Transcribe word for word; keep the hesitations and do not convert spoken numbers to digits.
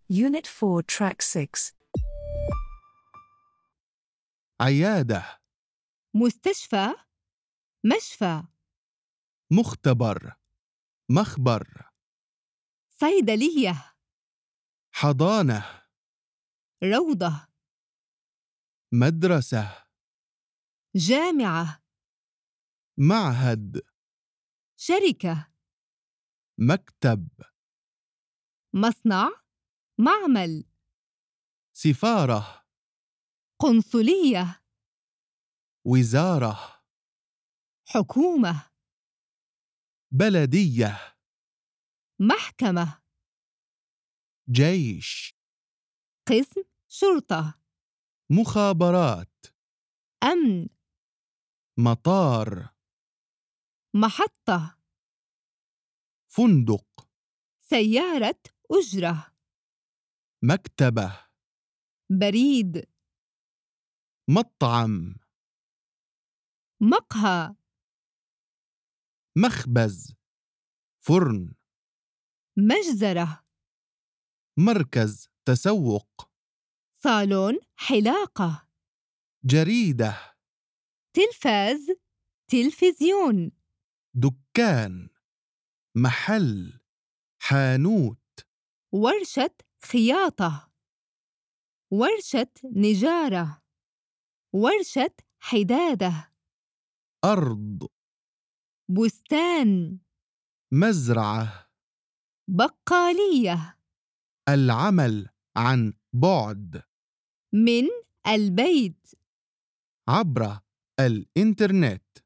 Unit four, Track six. عيادة. مستشفى، مشفى. مختبر. مخبر. صيدلية، حضانة. روضة. مدرسة. جامعة، معهد. شركة. مكتب. مصنع، معمل. سفارة. قنصلية، وزارة. حكومة. بلدية. محكمة. جيش. قسم شرطة. مخابرات. أمن. مطار. محطة. فندق. سيارة أجرة. مكتبة. بريد. مطعم. مقهى. مخبز. فرن. مجزرة. مركز تسوق. صالون حلاقة. جريدة. تلفاز، تلفزيون. دكان. محل. حانوت. ورشة خياطة. ورشة نجارة. ورشة حدادة. أرض. بستان. مزرعة. بقالية. العمل عن بعد. من البيت. عبر الإنترنت.